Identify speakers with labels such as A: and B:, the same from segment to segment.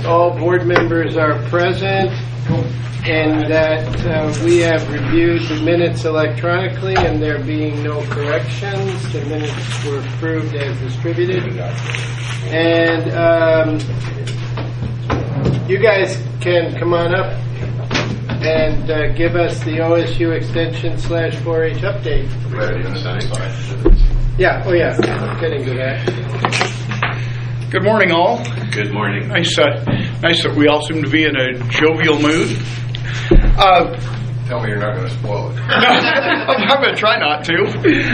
A: all board members are present and that we have reviewed the minutes electronically and there being no corrections. The minutes were approved as distributed. And you guys can come on up and give us the OSU Extension /4-H update. Yeah, oh yeah, I'm getting to that.
B: Good morning, all.
C: Good morning.
B: Nice that we all seem to be in a jovial mood.
C: Tell me you're not going to spoil it.
B: I'm going to try not to.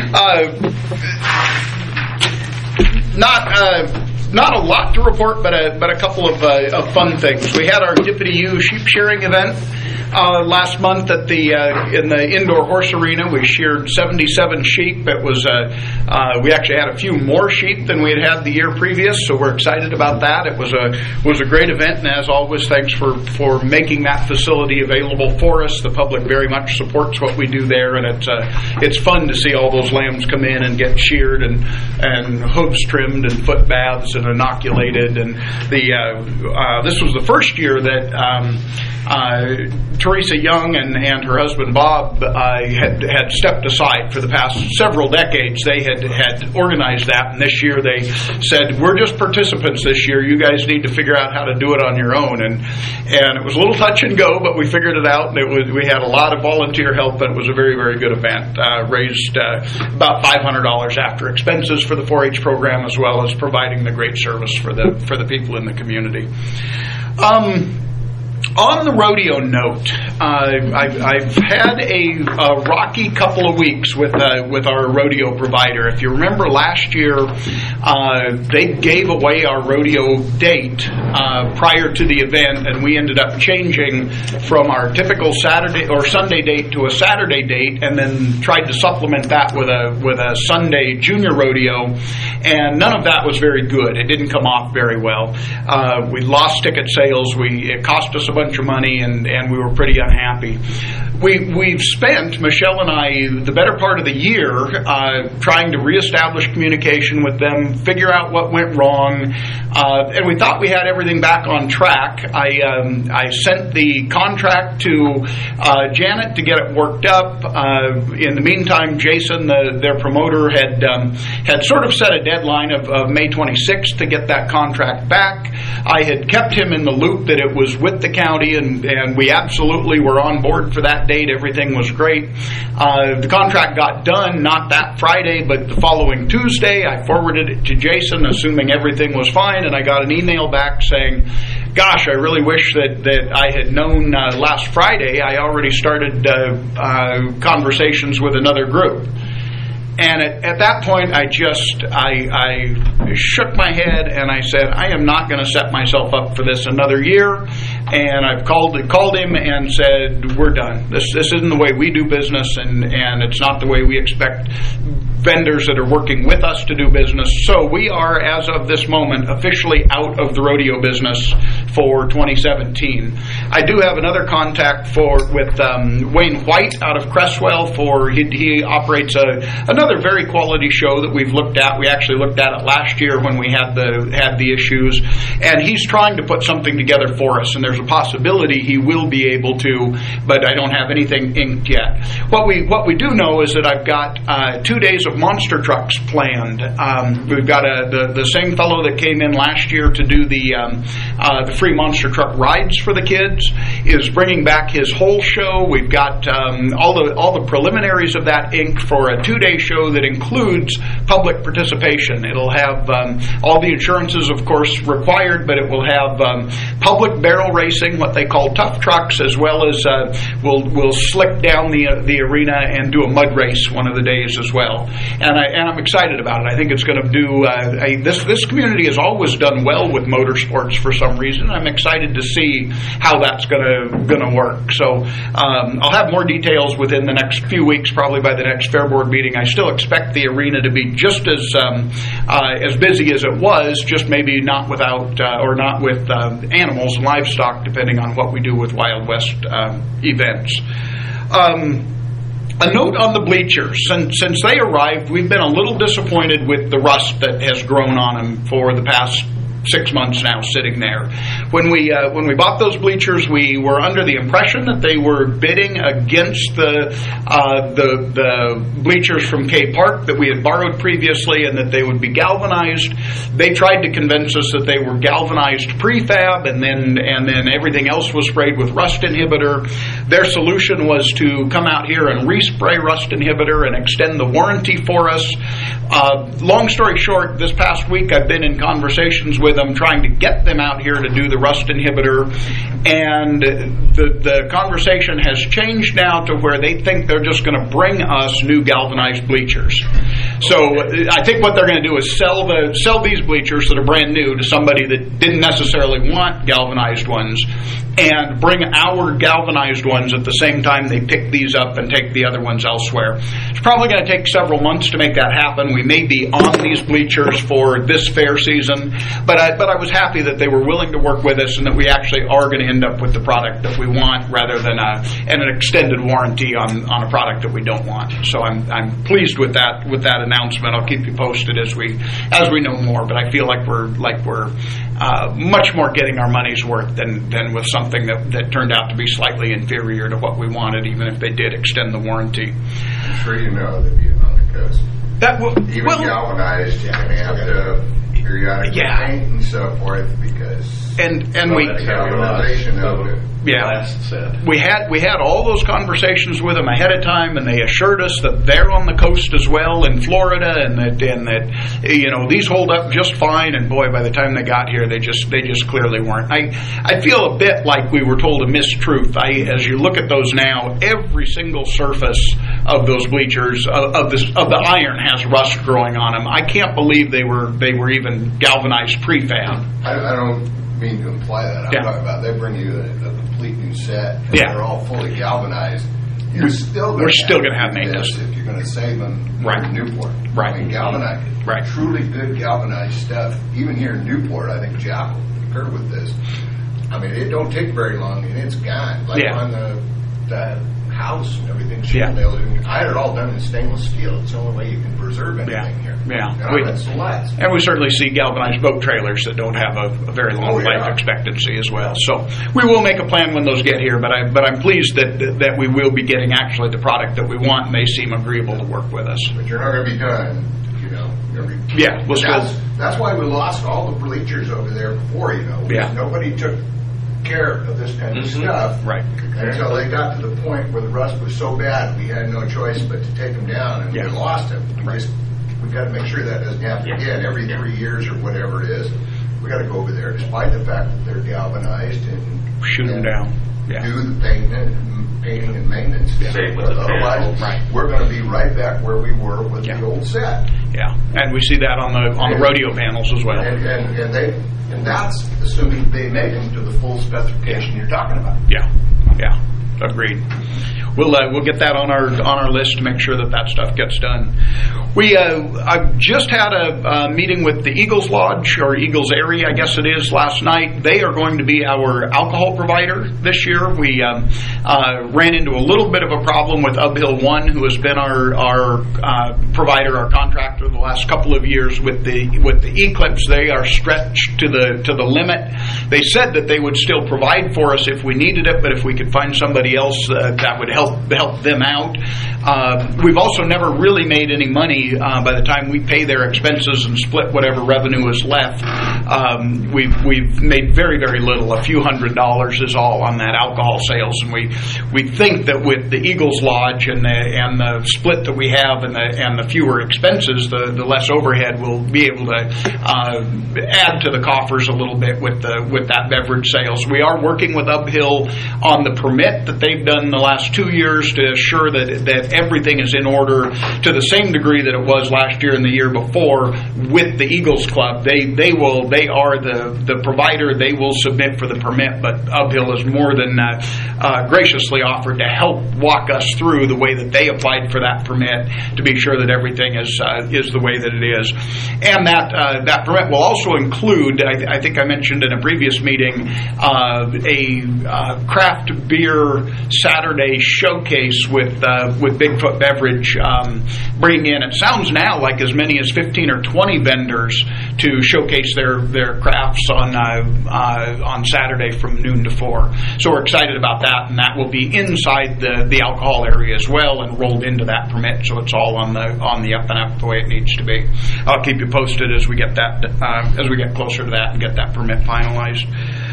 B: Not a lot to report, but a couple of fun things. We had our Dippity U sheep shearing event last month at in the indoor horse arena. We sheared 77 sheep. It was we actually had a few more sheep than we had the year previous, so we're excited about that. It was a great event, and as always, thanks for making that facility available for us. The public very much supports what we do there, and it's fun to see all those lambs come in and get sheared and hooves trimmed and foot baths and inoculated. And this was the first year that Teresa Young and her husband Bob had stepped aside. For the past several decades. They had organized that, and this year they said, we're just participants this year. You guys need to figure out how to do it on your own. And it was a little touch and go, but we figured it out. And we had a lot of volunteer help, and it was a very, very good event. Raised about $500 after expenses for the 4-H program, as well as providing the great service for the people in the community. On the rodeo note, I've had a rocky couple of weeks with our rodeo provider. If you remember last year, they gave away our rodeo date prior to the event, and we ended up changing from our typical Saturday or Sunday date to a Saturday date, and then tried to supplement that with a Sunday junior rodeo, and none of that was very good. It didn't come off very well. We lost ticket sales. It cost us a bunch of money, and we were pretty unhappy. We've spent, Michelle and I, the better part of the year trying to reestablish communication with them, figure out what went wrong, and we thought we had everything back on track. I sent the contract to Janet to get it worked up. In the meantime, Jason, their promoter, had sort of set a deadline of May 26th to get that contract back. I had kept him in the loop that it was with the county, and we absolutely were on board for that date. Everything was great. The contract got done not that Friday, but the following Tuesday. I forwarded it to Jason, assuming everything was fine, and I got an email back saying, gosh, I really wish that I had known last Friday. I already started conversations with another group. And at that point, I shook my head and I said, I am not going to set myself up for this another year. And I've called him and said, we're done. This isn't the way we do business, and it's not the way we expect vendors that are working with us to do business. So we are, as of this moment, officially out of the rodeo business for 2017. I do have another contact with Wayne White out of Cresswell. He operates another very quality show that we've looked at. We actually looked at it last year when we had the issues, and he's trying to put something together for us, and there's a possibility he will be able to, but I don't have anything inked yet. What we do know is that I've got 2 days of monster trucks planned. We've got the same fellow that came in last year to do the free monster truck rides for the kids is bringing back his whole show. We've got all the preliminaries of that inked for a 2-day show that includes public participation. It'll have all the insurances, of course, required, but it will have public barrel racing, what they call tough trucks, as well as we'll slick down the arena and do a mud race one of the days as well. And I'm excited about it. I think it's going to do. This community has always done well with motorsports for some reason. I'm excited to see how that's going to work. So I'll have more details within the next few weeks, probably by the next Fair Board meeting. I still expect the arena to be just as busy as it was, just maybe not with animals and livestock, depending on what we do with Wild West events. A note on the bleachers. Since they arrived, we've been a little disappointed with the rust that has grown on them for the past 6 months now sitting there. When we bought those bleachers, we were under the impression that they were bidding against the bleachers from K Park that we had borrowed previously, and that they would be galvanized. They tried to convince us that they were galvanized prefab, and then everything else was sprayed with rust inhibitor. Their solution was to come out here and respray rust inhibitor and extend the warranty for us. Long story short, this past week I've been in conversations with them trying to get them out here to do the rust inhibitor, and the conversation has changed now to where they think they're just going to bring us new galvanized bleachers. So I think what they're going to do is sell these bleachers that are brand new to somebody that didn't necessarily want galvanized ones, and bring our galvanized ones at the same time they pick these up and take the other ones elsewhere. It's probably going to take several months to make that happen. We may be on these bleachers for this fair season, but I was happy that they were willing to work with us, and that we actually are going to end up with the product that we want, rather than an extended warranty on a product that we don't want. So I'm pleased with that announcement. I'll keep you posted as we know more, but I feel like we're much more getting our money's worth than with something that turned out to be slightly inferior to what we wanted, even if they did extend the warranty.
C: I'm sure you know that being on the coast, even galvanized, you're going to have to periodically paint and so forth, because
B: and we
C: galvanization of it.
B: Yeah, we had all those conversations with them ahead of time, and they assured us that they're on the coast as well in Florida, and that these hold up just fine. And boy, by the time they got here, they just clearly weren't. I feel a bit like we were told a mistruth. As you look at those now, every single surface of those bleachers of the iron has rust growing on them. I can't believe they were even galvanized prefab.
C: I don't mean to imply that. I'm talking about they bring you a complete new set, and they're all fully galvanized. We're still going to have maintenance if you're going to save them in Newport.
B: Right.
C: I mean, galvanized, truly good galvanized stuff. Even here in Newport, I think Jack will concur with this. I mean, it don't take very long, and it's gone. Like on the house and everything. I had it all done in stainless steel. It's the only way you can preserve anything here.
B: And we certainly see galvanized boat trailers that don't have a very long life expectancy as well. So we will make a plan when those get here, but I'm pleased that we will be getting actually the product that we want, and they seem agreeable to work with us.
C: But you're not going to be done, That's why we lost all the bleachers over there before, Nobody took care of this kind of stuff until they got to the point where the rust was so bad we had no choice but to take them down, and we lost them. We've got to make sure that doesn't happen again every 3 years or whatever it is. We got to go over there, despite the fact that they're galvanized, and
B: shoot them down.
C: Do the painting and maintenance. Otherwise, we're going to be right back where we were with the old set.
B: Yeah, and we see that on the rodeo panels as well.
C: And that's assuming they make them to the full specification you're talking about.
B: Yeah, agreed. We'll get that on our list to make sure that stuff gets done. I just had a meeting with the Eagles Lodge, or Eagles Area, I guess it is, last night. They are going to be our alcohol provider this year. We ran into a little bit of a problem with Uphill One, who has been our provider, our contractor, the last couple of years with the Eclipse. They are stretched to the limit. They said that they would still provide for us if we needed it, but if we could find somebody else that would help them out. We've also never really made any money by the time we pay their expenses and split whatever revenue is left. We've made very, very little. A few $100s is all on that alcohol sales, and we think that with the Eagles Lodge and the split that we have and the fewer expenses, the less overhead, we'll be able to add to the coffers a little bit with that beverage sales. We are working with Uphill on the permit that they've done the last 2 years to assure that everything is in order to the same degree that it was last year and the year before with the Eagles Club. They are the provider. They will submit for the permit, but Uphill has more than graciously offered to help walk us through the way that they applied for that permit to be sure that everything is the way that it is. And that permit will also include, I think I mentioned in a previous meeting, a craft beer Saturday showcase with Bigfoot Beverage bringing in, it sounds now like as many as 15 or 20 vendors to showcase their crafts on Saturday from noon to 4. So we're excited about that, and that will be inside the alcohol area as well and rolled into that permit, so it's all on the up and up the way it needs to be. I'll keep you posted as we get that as we get closer to that and get that permit finalized.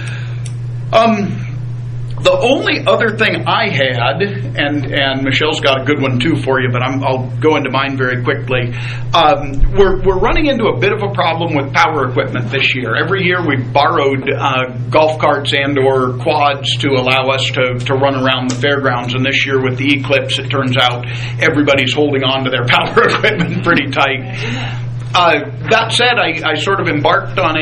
B: The only other thing I had, and Michelle's got a good one too for you, but I'll go into mine very quickly. We're running into a bit of a problem with power equipment this year. Every year we've borrowed golf carts and or quads to allow us to run around the fairgrounds, and this year with the eclipse, it turns out everybody's holding on to their power equipment pretty tight. That said, I sort of embarked on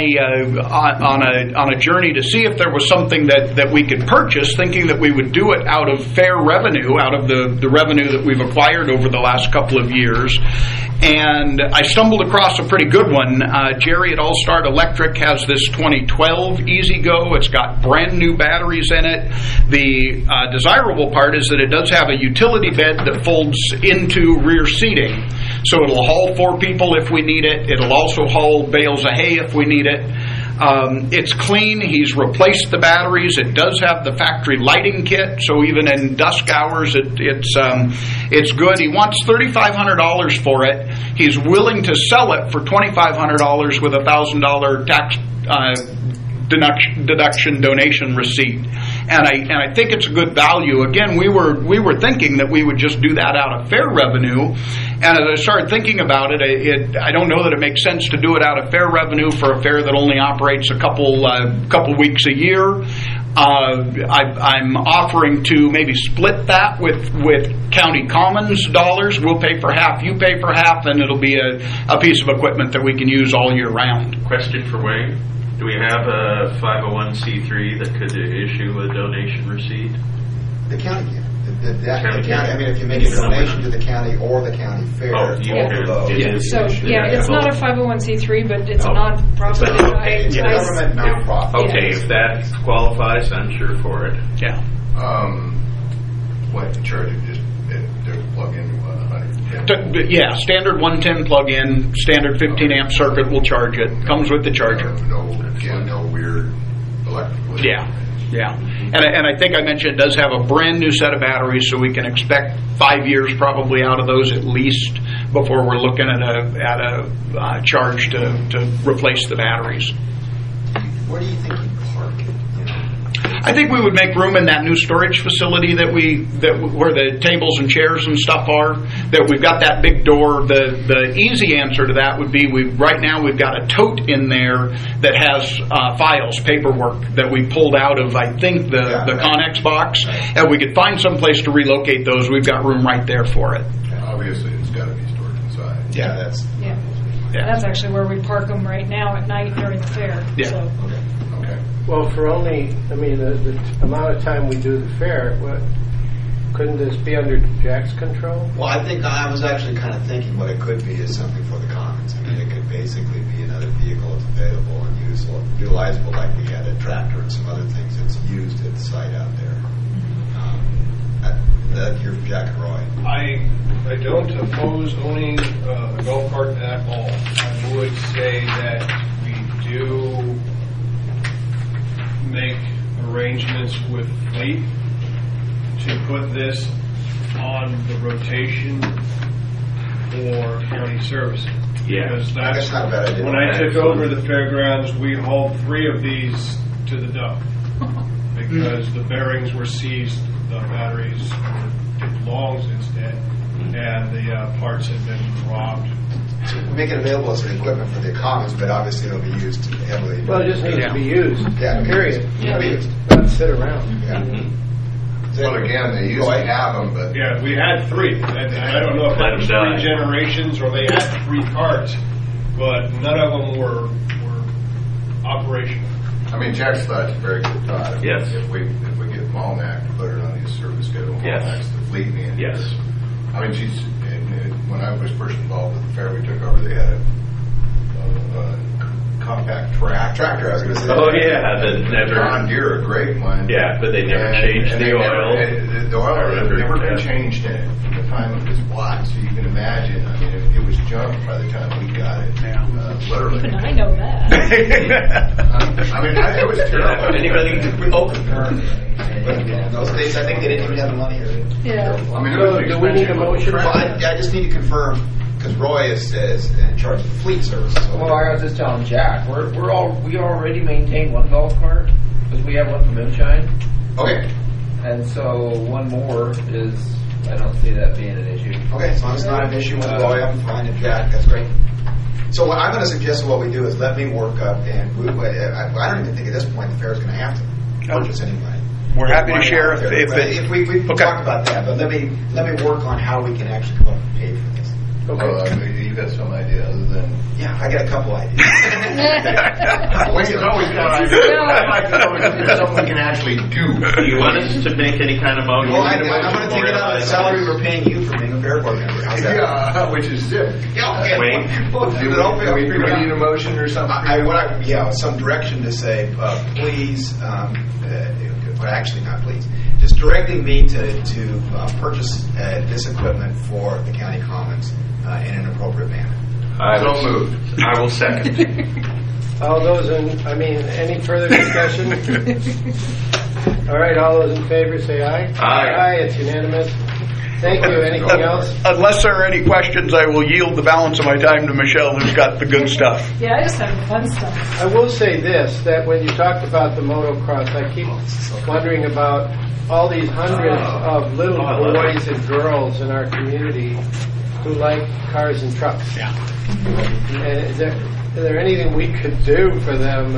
B: a journey to see if there was something that we could purchase, thinking that we would do it out of fair revenue, out of the revenue that we've acquired over the last couple of years. And I stumbled across a pretty good one. Jerry at All Start Electric has this 2012 E-Z-Go. It's got brand new batteries in it. The desirable part is that it does have a utility bed that folds into rear seating. So it'll haul 4 people if we need it. It'll also haul bales of hay if we need it. It's clean. He's replaced the batteries. It does have the factory lighting kit, so even in dusk hours, it's good. He wants $3,500 for it. He's willing to sell it for $2,500 with a $1,000 tax deduction donation receipt, and I think it's a good value. Again, we were thinking that we would just do that out of fair revenue, and as I started thinking about it, I don't know that it makes sense to do it out of fair revenue for a fair that only operates a couple weeks a year. I'm offering to maybe split that with county commons dollars. We'll pay for half, you pay for half, and it'll be a piece of equipment that we can use all year round.
D: Question for Wayne. Do we have a 501c3 that could issue a donation receipt?
E: The county can. The county. I mean, if you make a donation to the county or the county fair,
D: you can.
F: So it's not a 501c3, but it's a non-profit.
E: It's a government non-profit.
D: Okay, if that qualifies, I'm sure for it.
B: Yeah.
C: What charge it just plug into 110?
B: Yeah, standard 110 plug-in, standard 15 amp circuit will charge it. Comes with the charger.
C: No weird electrical.
B: Yeah. And I think I mentioned it does have a brand new set of batteries, so we can expect 5 years probably out of those at least before we're looking at a charge to replace the batteries.
E: Where do you think you park it?
B: I think we would make room in that new storage facility where the tables and chairs and stuff are. That we've got that big door. The easy answer to that would be right now we've got a tote in there that has files, paperwork that we pulled out of I think the Connex box, and we could find some place to relocate those. We've got room right there for it.
C: Obviously, it's got to be stored inside.
B: Yeah,
F: that's actually where we park them right now at night during the fair.
B: Yeah.
F: So.
C: Okay.
A: Well, for only, the amount of time we do the fair, couldn't this be under Jack's control?
E: Well, I think I was actually kind of thinking what it could be is something for the commons. I mean, it could basically be another vehicle that's available and utilizable, like we had a tractor and some other things that's used at the site out there. You're Jack and Roy.
G: I don't oppose owning a golf cart at all. I would say that we do make arrangements with Fleet to put this on the rotation for county service.
D: Yeah,
G: because
E: that's not a bad idea.
G: When I took over the fairgrounds, we hauled 3 of these to the dump because the bearings were seized, the batteries were longs instead, and the parts had been robbed.
E: So we make it available as an equipment for the commons, but obviously it'll be used heavily.
A: Well, it just needs to be used.
E: Yeah.
A: Period.
F: Yeah.
A: Not sit around.
E: Yeah.
C: Well, again, they used to have them, but
G: Yeah, we had 3. I don't know if that was 3 generations or they had 3 carts, but none of them were operational.
C: I mean, Jack's thought it's a very good thought.
D: Yes.
C: If we get Malnack to put it on his service schedule,
D: Yes.
C: Malnack's the fleet man.
D: Yes.
C: I mean, when I was first involved with the fair we took over, they had a compact tractor.
E: I was going to say.
D: Oh yeah, the never.
C: John Deere, a great one.
D: Yeah, but they never changed the oil.
C: The oil had never been changed in it from the time it was bought. So you can imagine. I mean, it was junk by the time we got it. Literally.
F: Even I know that.
C: I mean, it was terrible.
D: Anybody?
E: In those days, I think they didn't even have the money.
F: Yeah.
C: I mean,
A: So do we need a motion?
E: Well, I just need to confirm, because Roy is in charge of the fleet services.
H: Well, I was just telling Jack, we already maintain one golf cart because we have one from Moonshine,
E: Okay.
H: and so one more is. I don't see that being an issue.
E: Okay, as long as it's not an issue with Roy, I'm fine, and Jack, that's great. So what I'm going to suggest what we do is let me work up, and I don't even think at this point the fair is going to have to purchase any money.
B: We're happy to share
E: if we talked about that, but let me work on how we can actually come up and pay for this.
C: Okay. You got some idea other than...
E: Yeah, I got a couple ideas.
C: Wayne's always got ideas. I'd like to know if there's something we can actually do.
D: Do you want us to make any kind of motion?
E: Well, I'm going to take it out of the salary we're paying you for being a fair board member. How's that?
C: Yeah, which is different.
E: Yeah, okay.
D: Wayne?
C: Do we need a motion or something?
E: Some direction to say, please, but actually not please, just directing me to purchase this equipment for the county commons in an appropriate manner.
C: So moved.
D: I will second.
A: All those any further discussion? All right, all those in favor say aye.
D: Aye.
A: It's unanimous. Thank you. Anything else?
B: Unless there are any questions, I will yield the balance of my time to Michelle, who's got the good stuff.
F: Yeah, I just have the fun stuff.
A: I will say this, that when you talked about the motocross, I keep wondering about all these hundreds of little boys and girls in our community who like cars and trucks.
B: Yeah.
A: And is there anything we could do for them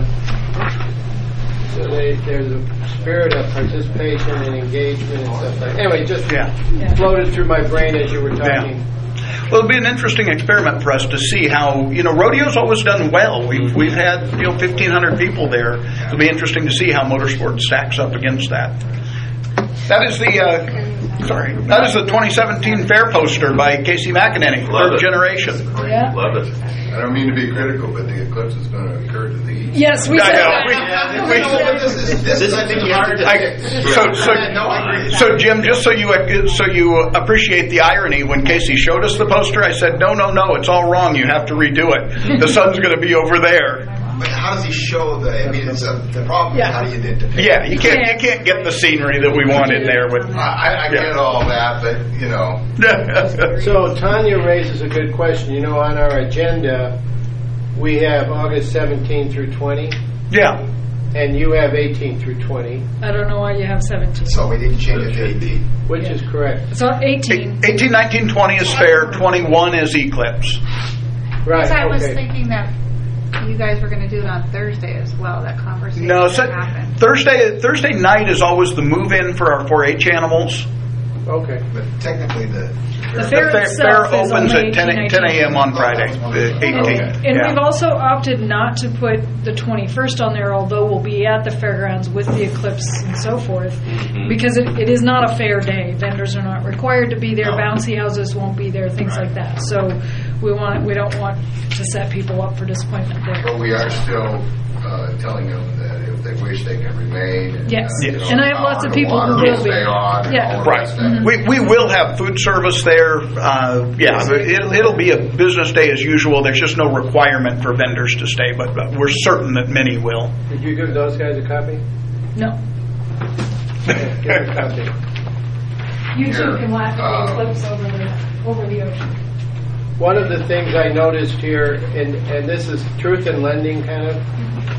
A: so there's a spirit of participation and engagement and stuff like that? Anyway, just floated through my brain as you were talking.
B: Yeah. Well, it'll be an interesting experiment for us to see how, rodeo's always done well. We've had, 1,500 people there. It'll be interesting to see how motorsport stacks up against that. That is the 2017 fair poster by Casey McEnany, third generation.
F: Yeah.
D: Love it.
C: I don't mean to be critical, but the eclipse is going to occur to the east.
F: Yes, we said
E: This is, I think, hard to
B: So Jim, just so you appreciate the irony, when Casey showed us the poster, I said, no, it's all wrong. You have to redo it. The sun's going to be over there.
E: But how does he show the problem?
F: Yeah.
E: How do you depict?
B: Yeah, you can't get the scenery that we want in there.
C: I get all that, but
A: So Tanya raises a good question. On our agenda, we have August 17 through 20.
B: Yeah.
A: And you have 18 through 20.
F: I don't know why you have 17.
E: So we need to change it to 18.
A: Which is correct.
F: So 18.
B: 18, 19, 20 is fair. 21 is eclipse.
A: Right.
I: Because I was thinking that you guys were going to do it on Thursday as well. That conversation happened.
B: Thursday night is always the move-in for our 4-H animals.
A: Okay.
E: But technically the
F: fair
B: opens at 10 a.m. on Friday, the 18th.
F: And we've also opted not to put the 21st on there, although we'll be at the fairgrounds with the eclipse and so forth, because it is not a fair day. Vendors are not required to be there. Bouncy houses won't be there, things like that. So we don't want to set people up for disappointment there.
C: But we are still telling them that if they wish, they can remain. And,
F: yes. And I have lots of people who will be.
B: Right. We will have food service there. It'll be a business day as usual. There's just no requirement for vendors to stay, but we're certain that many will.
A: Did you give those guys a copy?
F: No.
A: Give them a copy.
F: You too can laugh at the eclipse over the ocean.
A: One of the things I noticed here, and this is truth in lending kind of,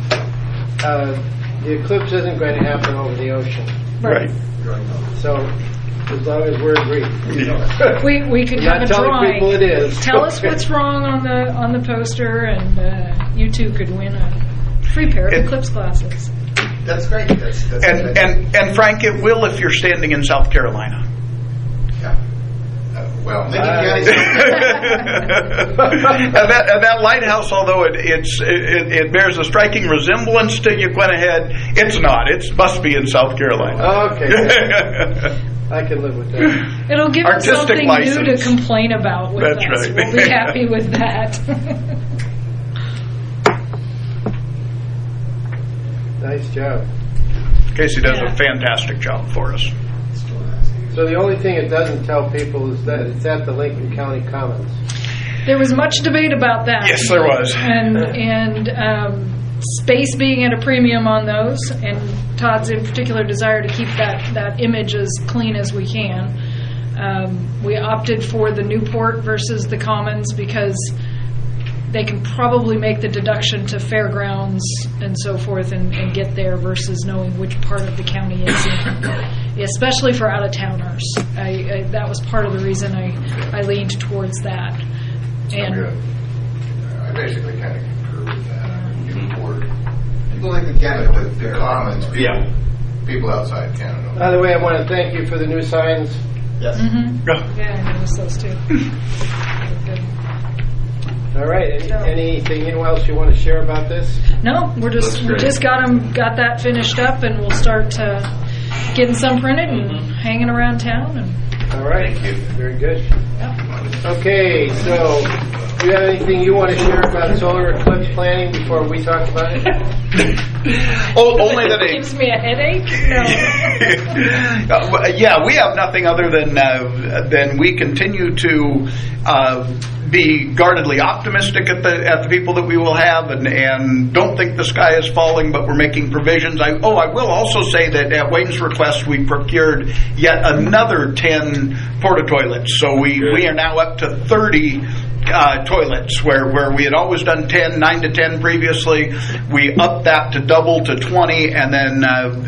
A: the eclipse isn't going to happen over the ocean.
B: Right.
A: So as long as we're agreed.
F: We could have a drawing.
A: People it is.
F: Tell us what's wrong on the poster, and you two could win a free pair of eclipse glasses.
E: That's great. That's
B: and Frank, it will if you're standing in South Carolina.
E: Yeah.
C: Well,
B: and that lighthouse, although it bears a striking resemblance to Yaquina Head, it's not. It must be in South Carolina.
A: Okay. I can live with that.
F: It'll give us something
B: license.
F: New to complain about with
B: That's
F: us.
B: right.
F: We'll be happy with that.
A: Nice job.
B: Casey does
F: Yeah.
B: a fantastic job for us.
A: So the only thing it doesn't tell people is that it's at the Lincoln County Commons.
F: There was much debate about that.
B: Yes, there was.
F: And space being at a premium on those, and Todd's in particular desire to keep that image as clean as we can. We opted for the Newport versus the Commons because they can probably make the deduction to fairgrounds and so forth and get there versus knowing which part of the county it's in, especially for out-of-towners. That was part of the reason I leaned towards that. And
C: I basically kind of concur with that. Newport,
E: People like the Canada with
C: the Commons, people outside Canada.
A: By the way, I want to thank you for the new signs.
E: Yes.
F: yeah, I noticed those too. Good.
A: All right. Anything else you want to share about this?
F: No, we just got that finished up, and we'll start getting some printed and hanging around town. And
A: All right. Thank you. Very good.
F: Yep.
A: Okay, so do you have anything you want to share about solar eclipse planning before we talk about it?
B: Only that
F: it gives me a headache. No.
B: Yeah, we have nothing other than we continue to be guardedly optimistic at the people that we will have, and don't think the sky is falling, but we're making provisions. I will also say that at Wayne's request, we procured yet another 10 porta toilets, so we are now up to 30 toilets, where we had always done 9 to 10 previously. We upped that to double to 20, and then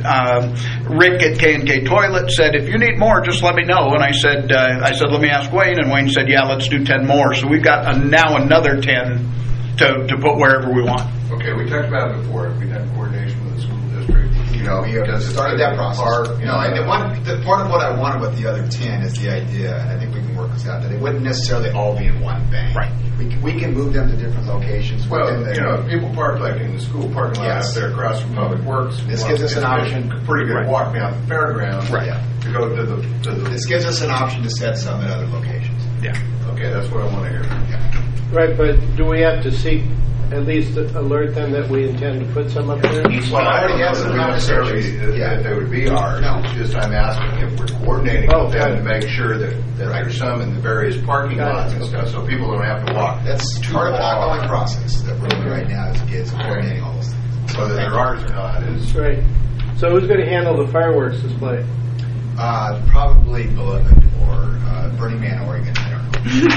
B: Rick at K&K Toilet said, if you need more, just let me know. And I said, let me ask Wayne, and Wayne said, yeah, let's do 10 more. So we've got now another 10 to put wherever we want.
C: Okay, we talked about it before. We had coordination with the school district.
E: We started that process. The part of what I wanted with the other 10 is the idea, and I think we can work this out, that they wouldn't necessarily all be in one bank.
B: Right.
E: We can move them to different locations.
C: Well, people park like in the school parking lot up there across from Public Works.
E: This gives us an option.
C: Pretty good walk down the fairgrounds.
B: Right.
C: To go to the.
E: This gives us an option to set some at other locations.
B: Yeah.
C: Okay, that's what I want to hear.
E: Yeah.
A: Right, but do we have to seek at least alert them that we intend to put some up there?
C: Well, I already had some necessarily that they would be ours.
E: No.
C: It's just I'm asking if we're coordinating with them to make sure that there's some in the various parking lots and stuff, so people don't have to walk.
E: That's part of an ongoing process that we're doing right now is coordinating all those things.
C: Whether they're ours or not is.
A: Right. So who's going to handle the fireworks display?
E: Probably Beloved or Burning Man, Oregon. I don't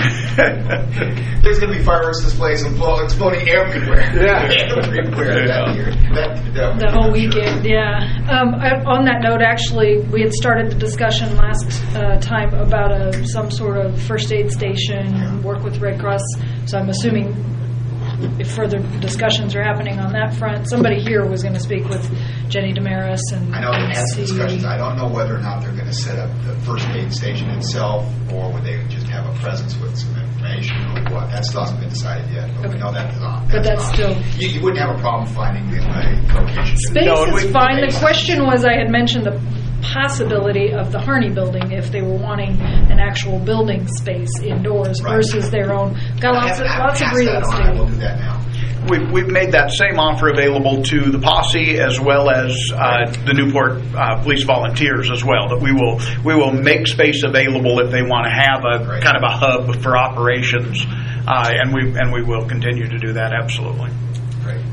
E: know. There's going to be fireworks displays exploding everywhere.
A: Yeah.
E: Everywhere that year.
F: The whole weekend, yeah. On that note, actually, we had started the discussion last time about some sort of first aid station and work with Red Cross. So I'm assuming if further discussions are happening on that front, somebody here was going to speak with Jenny Damaris and
E: I know they had some
F: see.
E: discussions. I don't know whether or not they're going to set up the first aid station itself, or would they just have a presence with some information or what. That still hasn't been decided yet, but we know that is on.
F: But that's still...
E: You wouldn't have a problem finding the location.
F: Space is fine. The question was, I had mentioned the possibility of the Harney building if they were wanting an actual building space indoors versus their own. Got lots of real estate.
E: We'll do that now.
B: We've made that same offer available to the posse as well as the Newport police volunteers as well. That we will make space available if they want to have a kind of a hub for operations, and we will continue to do that absolutely.
E: Great.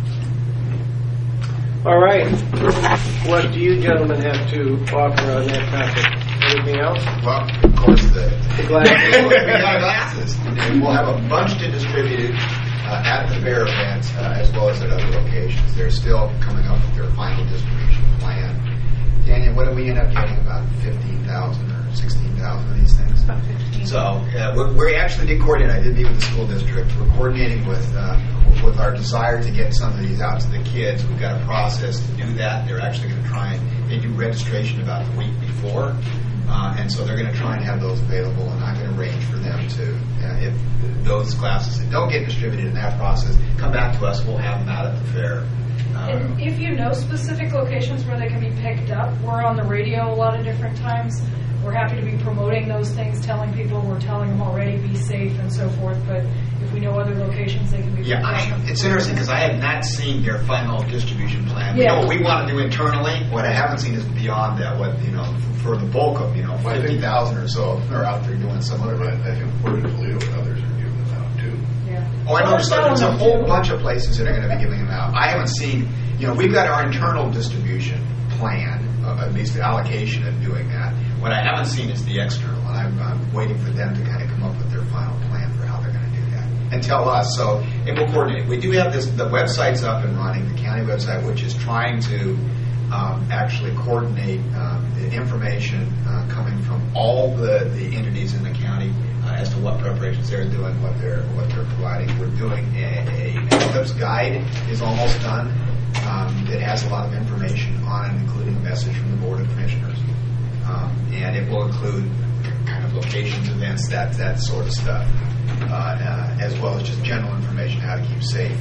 A: All right. What do you gentlemen have to offer on that topic? Anything else?
E: Well, of course, the
A: glasses.
E: We got glasses. We'll have a bunch to distribute at the fair event as well as at other locations. They're still coming up with their final distribution plan. Daniel, what do we end up getting? About 15,000 or 16,000 of these things?
I: About 15.
E: So we actually did coordinate. I did meet with the school district. We're coordinating with our desire to get some of these out to the kids. We've got a process to do that. They're actually going to try and they do registration about the week before. And so they're going to try and have those available, and I'm going to arrange for them to, if those classes that don't get distributed in that process come back to us, we'll have them out at the fair.
F: And if you know specific locations where they can be picked up, we're on the radio a lot of different times. We're happy to be promoting those things, telling people, we're telling them already, be safe and so forth, but if we know other locations, they can be...
E: It's interesting because I have not seen their final distribution plan. We know what we want to do internally. What I haven't seen is beyond that, what, for the bulk of, 50,000 or so are out there doing some other...
C: I think Port Toledo and others are giving them out too.
F: Yeah.
E: Oh, I know there's a whole bunch of places that are going to be giving them out. I haven't seen, we've got our internal distribution plan, at least the allocation of doing that. What I haven't seen is the external, and I'm waiting for them to kind of come up with their final plan for how they're going to do that and tell us. So, and we'll coordinate. We do have the website's up and running, the county website, which is trying to actually coordinate the information coming from all the entities in the county as to what preparations they're doing, what they're providing. We're doing an Eclipse guide is almost done. It has a lot of information on it, including a message from the Board of Commissioners. And it will include kind of locations, events, that sort of stuff, as well as just general information how to keep safe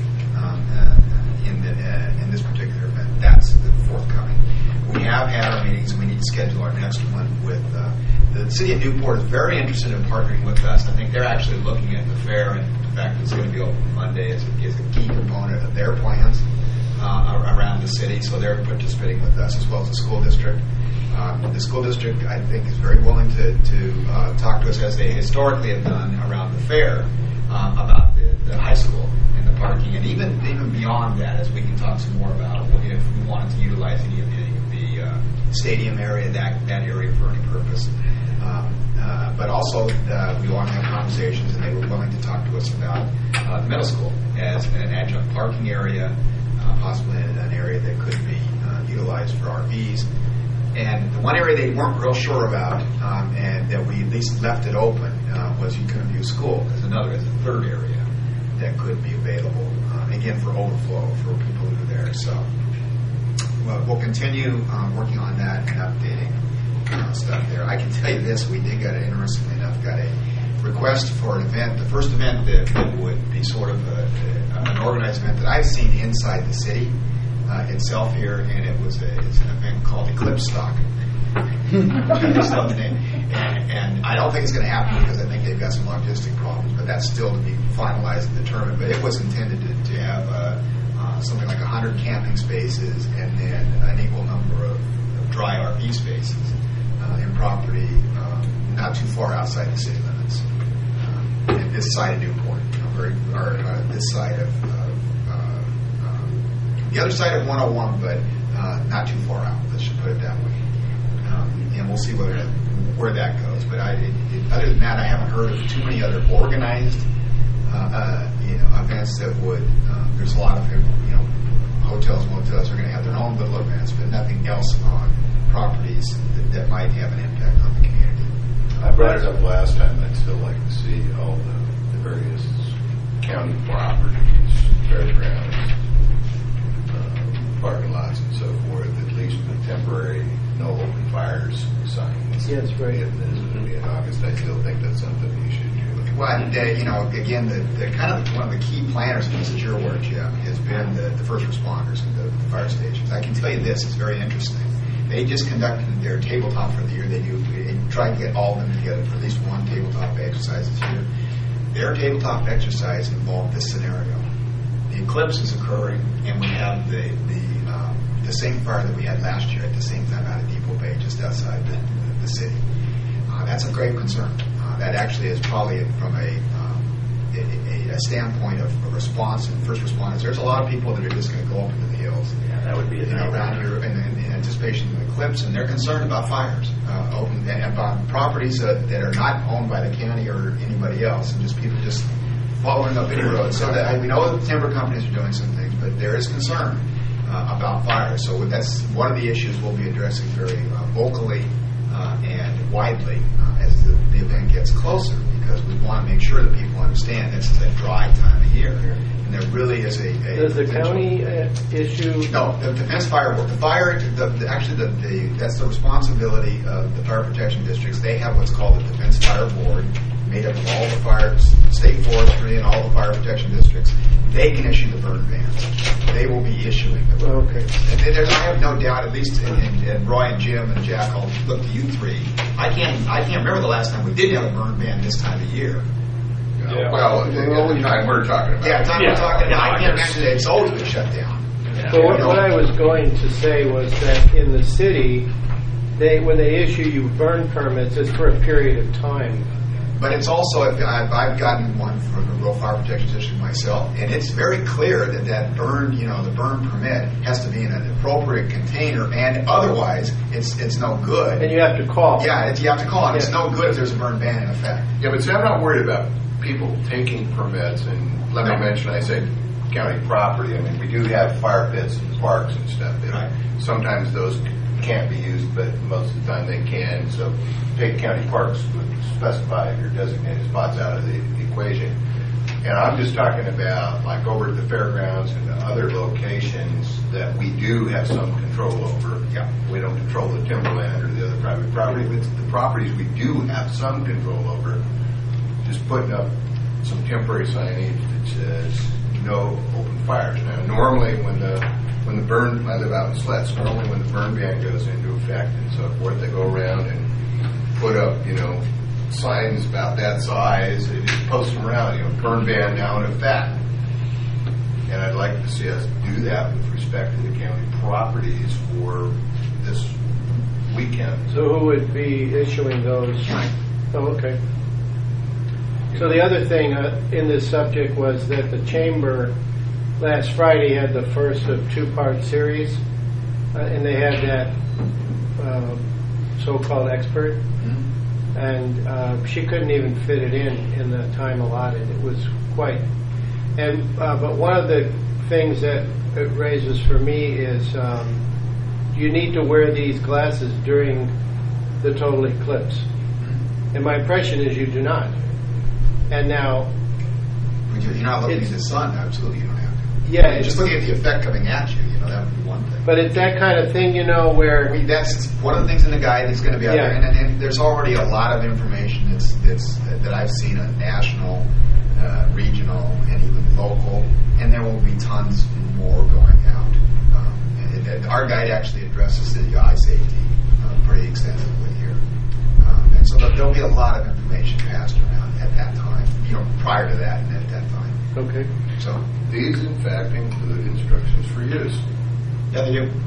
E: in this particular event. That's forthcoming. We have had our meetings. We need to schedule our next one with the City of Newport is very interested in partnering with us. I think they're actually looking at the fair, and the fact that it's going to be open Monday is a key component of their plans around the city. So they're participating with us as well as the school district. The school district, I think, is very willing to talk to us, as they historically have done around the fair, about the high school and the parking, and even beyond that, as we can talk some more about if we wanted to utilize any of the stadium area, that area for any purpose. But also, we want to have conversations, and they were willing to talk to us about the middle school as an adjunct parking area, possibly an area that could be utilized for RVs. And the one area they weren't real sure about, and that we at least left it open, was Ukiah View School as a third area that could be available, again, for overflow for people who are there. So we'll continue working on that and updating stuff there. I can tell you this, we did get, interestingly enough, got a request for an event, the first event that would be sort of an organized event that I've seen inside the city itself here, and it's an event called Eclipse Stock. And I don't think it's going to happen because I think they've got some logistic problems, but that's still to be finalized and determined. But it was intended to have something like 100 camping spaces and then an equal number of dry RV spaces in property not too far outside the city limits. In this side of Newport, this side of the other side of 101, but not too far out. Let's just put it that way. And we'll see where that goes. But other than that, I haven't heard of too many other organized events that would. There's a lot of hotels, motels are going to have their own little events, but nothing else on properties that might have an impact on the community.
C: I brought it up last time. I'd still like to see all the various county properties, fairgrounds, parking lots and so forth, at least with temporary no open fires signs.
A: Yes, right.
C: If this is going to be in August, I still think that's something you should do.
E: Well, and, again, the kind of one of the key planners, and this is your word, Jim, has been the first responders and the fire stations. I can tell you this, it's very interesting. They just conducted their tabletop for the year. They tried to get all of them together for at least one tabletop exercise this year. Their tabletop exercise involved this scenario. The eclipse is occurring, and we have the same fire that we had last year at the same time out of Depot Bay, just outside the city. That's a grave concern. That actually is probably from a standpoint of response and first responders. There's a lot of people that are just going to go up into the hills.
D: Yeah, that would be
E: around here in anticipation of the eclipse, and they're concerned about fires, about properties that are not owned by the county or anybody else, and just people just following up any road. So that we know that the timber companies are doing some things, but there is concern about fire. So that's one of the issues we'll be addressing very vocally and widely as the event gets closer, because we want to make sure that people understand this is a dry time of year, and there really is a
A: does the county issue?
E: No, the Defense Fire Board. That's the responsibility of the fire protection districts. They have what's called the Defense Fire Board, made up of all the fire, state forestry, and all the fire protection districts. they can issue the burn bans. They will be issuing the burn bans. And I have no doubt, at least, and Roy and Jim and Jack, I'll look to you three. I can't remember the last time we did have a burn ban this time of year.
C: Yeah. Well, the time we're talking about.
E: Yeah, time we're talking about. I can't imagine it's always been shut down.
A: But what I was going to say was that in the city, when they issue you burn permits, it's for a period of time.
E: But it's also, I've gotten one from the Rural Fire Protection District myself, and it's very clear that burn, the burn permit has to be in an appropriate container, and otherwise it's no good.
A: And you have to call.
E: Yeah, you have to call, and it's no good if there's a burn ban in effect.
C: Yeah, but see, I'm not worried about people taking permits, and let me mention, I say county property. I mean, we do have fire pits and parks and stuff.
E: Right.
C: Sometimes those can't be used, but most of the time they can. So take county parks would specify your designated spots out of the equation. And I'm just talking about like over at the fairgrounds and the other locations that we do have some control over.
E: Yeah.
C: We don't control the timberland or the other private property, but the properties we do have some control over, just putting up some temporary signage that says no open fires. Now, normally when the burn, I live out in Slets, normally when the burn ban goes into effect and so forth, they go around and put up, signs about that size. They just post them around, burn ban now in effect. And I'd like to see us do that with respect to the county properties for this weekend.
A: So who would be issuing those? Oh, okay. So the other thing in this subject was that the chamber last Friday had the first of two-part series, and they had that so-called expert, and she couldn't even fit it in the time allotted. It was quite. And but one of the things that it raises for me is you need to wear these glasses during the total eclipse, and my impression is you do not. And now,
E: when you're not looking at the sun, absolutely you don't have to.
A: Yeah,
E: just looking at the effect coming at you, that would be one thing.
A: But it's that kind of thing, where
E: that's one of the things in the guide that's going to be out there, and there's already a lot of information that I've seen on national, regional, and even local, and there will be tons more going out. And our guide actually addresses the eye safety pretty extensively here, and so there'll be a lot of information passed around at that time. Prior to that and at that time.
A: Okay.
C: So these, in fact, include instructions for use.
E: Yeah, they do.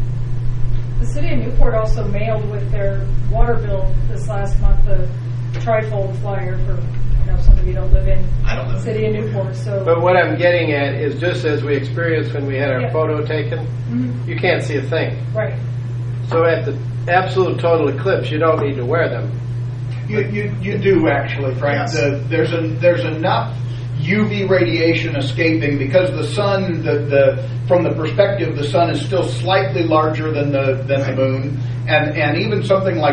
F: The city of Newport also mailed with their water bill this last month a trifold flyer for, some of you don't live in the city of Newport. So.
A: But what I'm getting at is just as we experienced when we had our photo taken, you can't see a thing.
F: Right.
A: So at the absolute total eclipse, you don't need to wear them.
B: You do actually, Frank.
E: Yes.
B: There's enough UV radiation escaping because the sun, from the perspective, the sun is still slightly larger than the moon, and even something like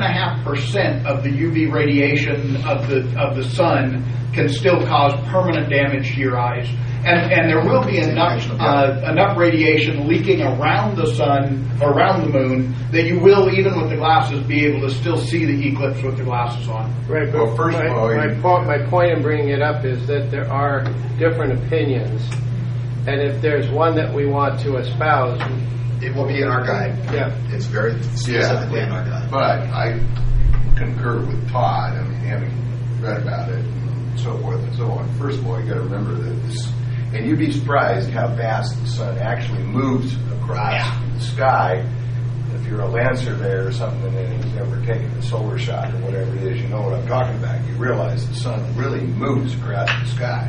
B: 1.5% of the UV radiation of the sun can still cause permanent damage to your eyes. And there will be enough radiation leaking around the sun, or around the moon, that you will, even with the glasses, be able to still see the eclipse with the glasses on.
A: Right, but
C: first of all,
A: my point in bringing it up is that there are different opinions, and if there's one that we want to espouse,
E: it will be in our guide.
A: Yeah,
E: it's very specifically in our guide.
C: But I concur with Todd. I mean, having read about it and so forth and so on. First of all, you got to remember that this. And you'd be surprised how fast the sun actually moves across the sky. If you're a land surveyor or something and has ever taken a solar shot or whatever it is, you know what I'm talking about. You realize the sun really moves across the sky.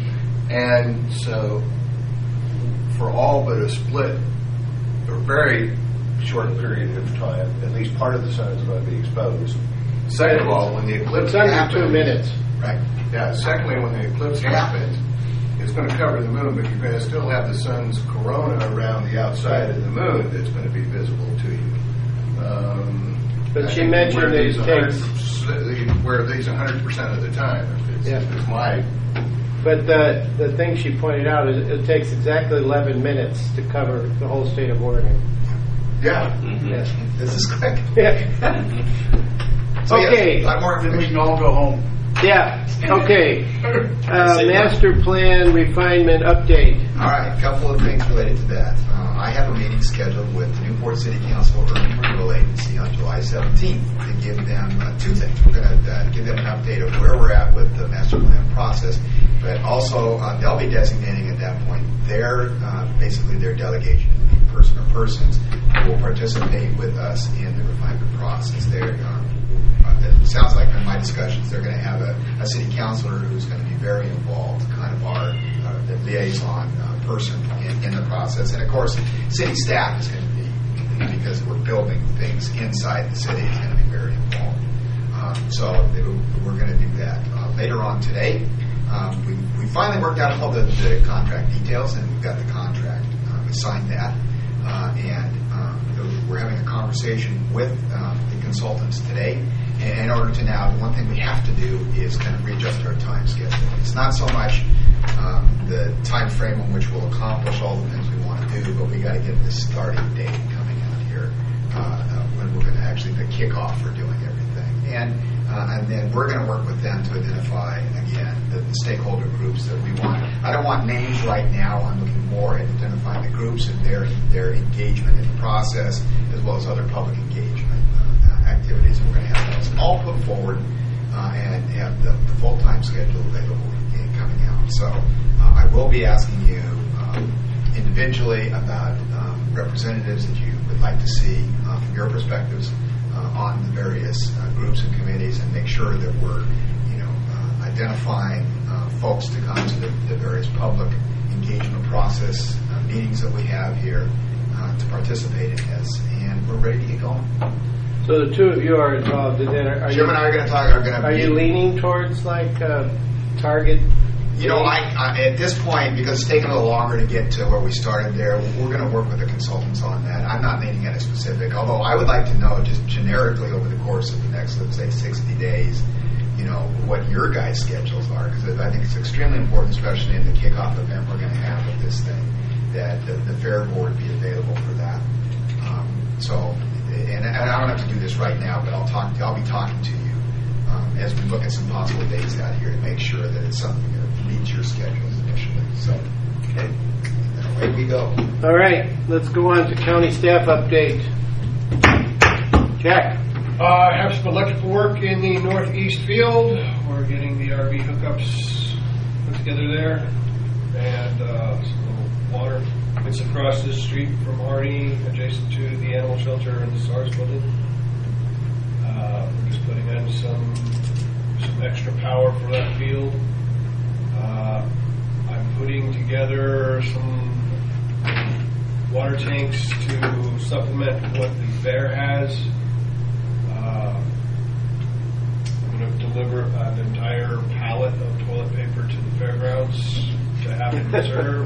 C: And so for all but a split or very short period of time, at least part of the sun is going to be exposed. Second of all, when the eclipse happens...
A: 2 minutes.
C: Right. Yeah, secondly, when the eclipse happens, it's going to cover the moon, but you're going to still have the sun's corona around the outside of the moon that's going to be visible to you.
A: But she mentioned it takes...
C: Where these 100% of the time. It's my...
A: But the thing she pointed out is it takes exactly 11 minutes to cover the whole state of Oregon.
C: Yeah.
E: Mm-hmm. Yes. This is quick.
A: Yeah.
E: So
A: okay.
E: A lot more
B: Then we
E: information.
B: can all go home.
A: Yeah, okay. Master plan refinement update.
E: All right, a couple of things related to that. I have a meeting scheduled with the Newport City Council Urban Renewal Agency on July 17th to give them two things. We're going to give them an update of where we're at with the master plan process, but also they'll be designating at that point basically their delegation, person or persons who will participate with us in the refinement process. It sounds like in my discussions they're going to have a city councilor who's going to be very involved, kind of our the liaison person in the process. And of course, city staff is going to be, because we're building things inside the city, is going to be very involved. So we're going to do that. Later on today, we finally worked out all the contract details, and we've got the contract. We signed that. And we're having a conversation with the consultants today. And in order to now, the one thing we have to do is kind of readjust our time schedule. It's not so much the time frame in which we'll accomplish all the things we want to do, but we got to get this starting date coming out here when we're going to actually the kickoff for doing everything. And then we're going to work with them to identify, again, the stakeholder groups that we want. I don't want names right now. I'm looking more at identifying the groups and their engagement in the process, as well as other public engagement activities. And we're going to have those all put forward and have the full-time schedule available coming out. So I will be asking you individually about representatives that you would like to see from your perspectives on the various groups and committees, and make sure that we're identifying folks to come to the various public engagement process meetings that we have here to participate in this, and we're ready to get going.
A: So the two of you are involved in that.
E: Jim and I are going to talk.
A: Are you leaning towards like target?
E: I at this point, because it's taken a little longer to get to where we started there, we're going to work with the consultants on that. I'm not leaning at a specific, although I would like to know just generically over the course of the next, let's say, 60 days, what your guys' schedules are, because I think it's extremely important, especially in the kickoff event we're going to have with this thing, that the fair board be available for that. And I don't have to do this right now, but I'll be talking to you as we look at some possible dates out here to make sure that it's something that meets your schedules initially. So, okay, and away we go.
A: All right, let's go on to county staff update. Jack.
G: I have some electrical work in the northeast field. We're getting the RV hookups put together there, and some little water. It's across the street from Harney, adjacent to the animal shelter and the SARS building. We're just putting in some extra power for that field. I'm putting together some water tanks to supplement what the fair has. I'm going to deliver an entire pallet of toilet paper to the fairgrounds to have in reserve.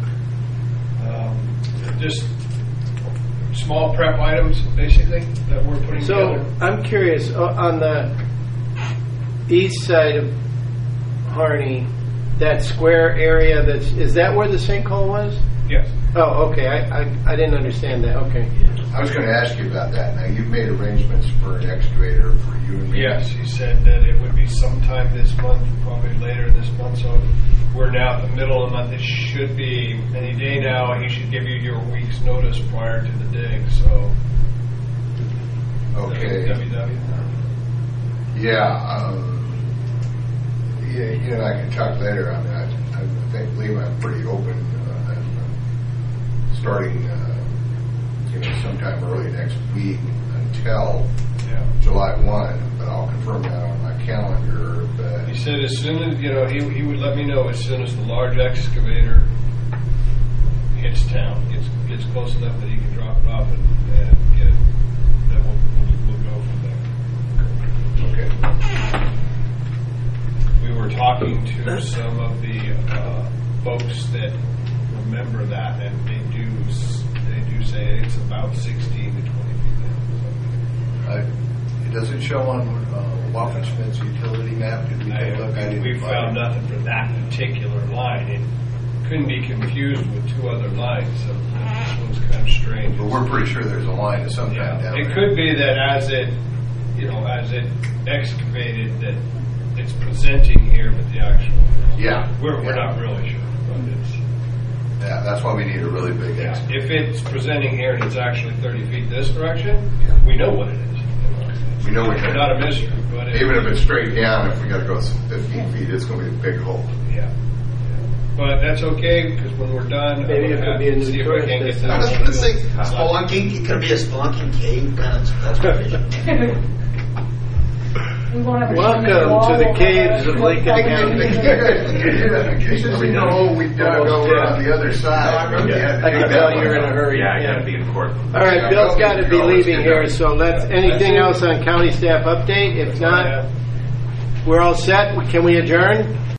G: Just small prep items, basically, that we're putting together.
A: So I'm curious, on the east side of Harney, that square area, is that where the sinkhole was?
G: Yes.
A: Oh, okay. I didn't understand that. Okay.
C: I was going to ask you about that. Now, you've made arrangements for an excavator for you and me.
G: Yes, he said that it would be sometime this month, probably later this month. So we're now at the middle of the month. It should be any day now. He should give you your week's notice prior to the dig. So,
C: okay.
G: WW.
C: Yeah. I can talk later. I mean, I believe I'm pretty open starting sometime early next week until July 1, but I'll confirm that on my calendar. But
G: he said as soon as, he would let me know as soon as the large excavator hits town, gets close enough that he can drop it off and get it. Then we'll go from there.
C: okay.
G: We were talking to some of the folks that remember that, and they do say it's about 16 to 20 feet down.
C: It doesn't show on Waffen-Schmidt's utility map. Did we take a look at it?
G: We found nothing for that particular line. It couldn't be confused with two other lines, so this one's kind of strange.
C: But we're pretty sure there's a line of some kind down there.
G: It could be that as it excavated, that it's presenting here, but the actual.
C: Yeah.
G: We're not really sure, but it's.
C: Yeah, that's why we need a really big exit.
G: If it's presenting here and it's actually 30 feet this direction, we know what it is.
C: We know
G: It's not a mystery, but
C: even if it's straight down, if we got to go 15 feet, it's going to be a big hole.
G: Yeah. But that's okay, because when we're done,
A: Maybe it could be a new
G: see if I
A: tourist
G: can get
A: destination.
E: I was going to say, spelunking, it could be a spelunking cave, that's great.
F: We won't have a
A: Welcome
F: swimming wall
A: to the
F: over
A: caves
F: the-
A: of Lincoln County.
C: In case you know, we dug over on the other side.
A: I can tell you're in a hurry.
D: Yeah, I gotta be in court.
A: All right, Bill's got to be leaving here, so anything else on county staff update? If not, we're all set. Can we adjourn?